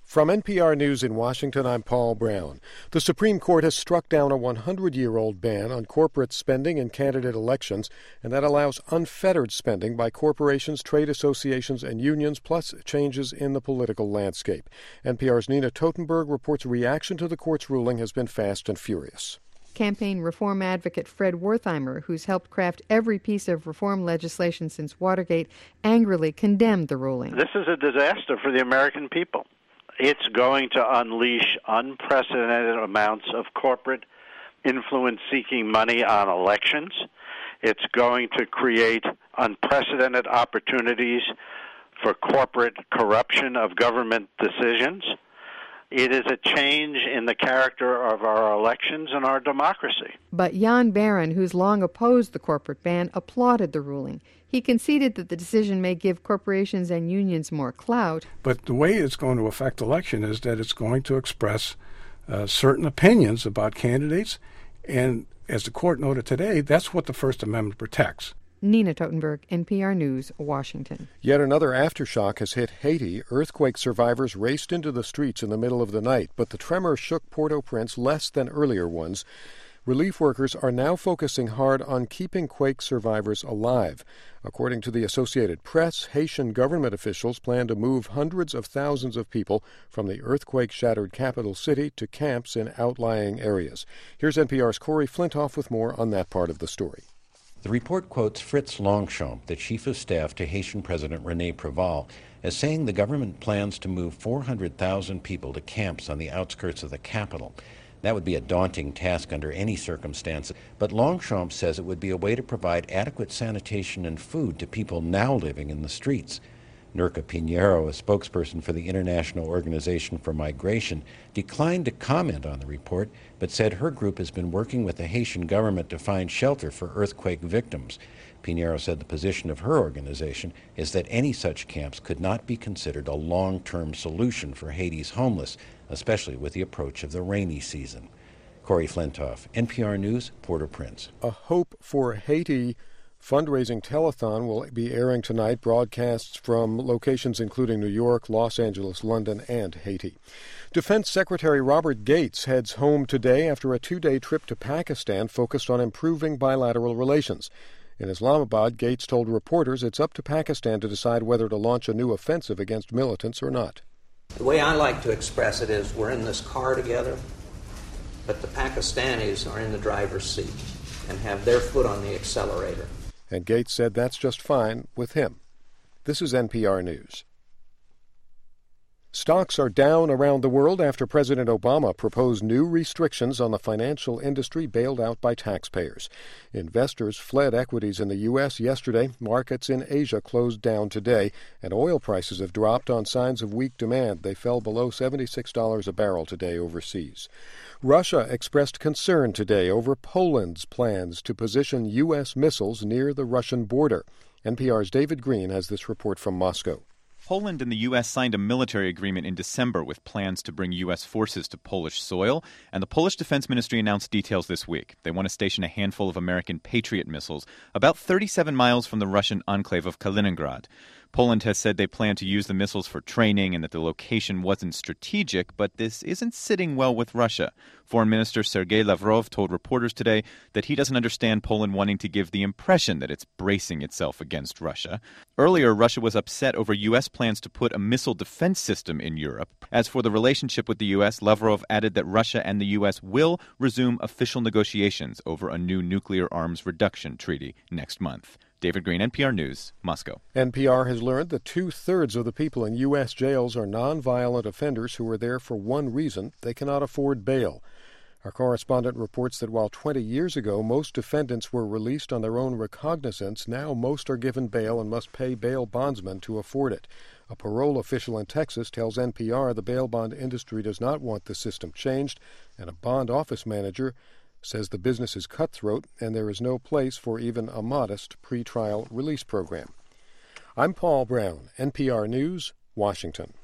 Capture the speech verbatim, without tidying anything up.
From N P R News in Washington, I'm Paul Brown. The Supreme Court has struck down a one hundred year old ban on corporate spending in candidate elections, and that allows unfettered spending by corporations, trade associations, and unions, plus changes in the political landscape. N P R's Nina Totenberg reports reaction to the court's ruling has been fast and furious. Campaign reform advocate Fred Wertheimer, who's helped craft every piece of reform legislation since Watergate, angrily condemned the ruling. This is a disaster for the American people. It's going to unleash unprecedented amounts of corporate influence-seeking money on elections. It's going to create unprecedented opportunities for corporate corruption of government decisions. It is a change in the character of our elections and our democracy. But Jan Barron, who's long opposed the corporate ban, applauded the ruling. He conceded that the decision may give corporations and unions more clout. But the way it's going to affect election is that it's going to express uh, certain opinions about candidates, and as the court noted today, that's what the First Amendment protects. Nina Totenberg, N P R News, Washington. Yet another aftershock has hit Haiti. Earthquake survivors raced into the streets in the middle of the night, but the tremor shook Port-au-Prince less than earlier ones. Relief workers are now focusing hard on keeping quake survivors alive. According to the Associated Press, Haitian government officials plan to move hundreds of thousands of people from the earthquake-shattered capital city to camps in outlying areas. Here's N P R's Corey Flintoff with more on that part of the story. The report quotes Fritz Longchamp, the chief of staff to Haitian President René Préval, as saying the government plans to move four hundred thousand people to camps on the outskirts of the capital. That would be a daunting task under any circumstances, but Longchamp says it would be a way to provide adequate sanitation and food to people now living in the streets. Nurka Pinheiro, a spokesperson for the International Organization for Migration, declined to comment on the report, but said her group has been working with the Haitian government to find shelter for earthquake victims. Pinheiro said the position of her organization is that any such camps could not be considered a long-term solution for Haiti's homeless, especially with the approach of the rainy season. Corey Flintoff, N P R News, Port-au-Prince. A Hope for Haiti fundraising telethon will be airing tonight, broadcasts from locations including New York, Los Angeles, London, and Haiti. Defense Secretary Robert Gates heads home today after a two-day trip to Pakistan focused on improving bilateral relations. In Islamabad, Gates told reporters it's up to Pakistan to decide whether to launch a new offensive against militants or not. The way I like to express it is we're in this car together, but the Pakistanis are in the driver's seat and have their foot on the accelerator. And Gates said that's just fine with him. This is N P R News. Stocks are down around the world after President Obama proposed new restrictions on the financial industry bailed out by taxpayers. Investors fled equities in the U S yesterday. Markets in Asia closed down today, and oil prices have dropped on signs of weak demand. They fell below seventy-six dollars a barrel today overseas. Russia expressed concern today over Poland's plans to position U S missiles near the Russian border. N P R's David Green has this report from Moscow. Poland and the U S signed a military agreement in December with plans to bring U S forces to Polish soil, and the Polish Defense Ministry announced details this week. They want to station a handful of American Patriot missiles about thirty-seven miles from the Russian enclave of Kaliningrad. Poland has said they plan to use the missiles for training and that the location wasn't strategic, but this isn't sitting well with Russia. Foreign Minister Sergei Lavrov told reporters today that he doesn't understand Poland wanting to give the impression that it's bracing itself against Russia. Earlier, Russia was upset over U S plans to put a missile defense system in Europe. As for the relationship with the U S, Lavrov added that Russia and the U S will resume official negotiations over a new nuclear arms reduction treaty next month. David Green, N P R News, Moscow. N P R has learned that two-thirds of the people in U S jails are nonviolent offenders who are there for one reason: they cannot afford bail. Our correspondent reports that while twenty years ago most defendants were released on their own recognizance, now most are given bail and must pay bail bondsmen to afford it. A parole official in Texas tells N P R the bail bond industry does not want the system changed, and a bond office manager says the business is cutthroat and there is no place for even a modest pretrial release program. I'm Paul Brown, N P R News, Washington.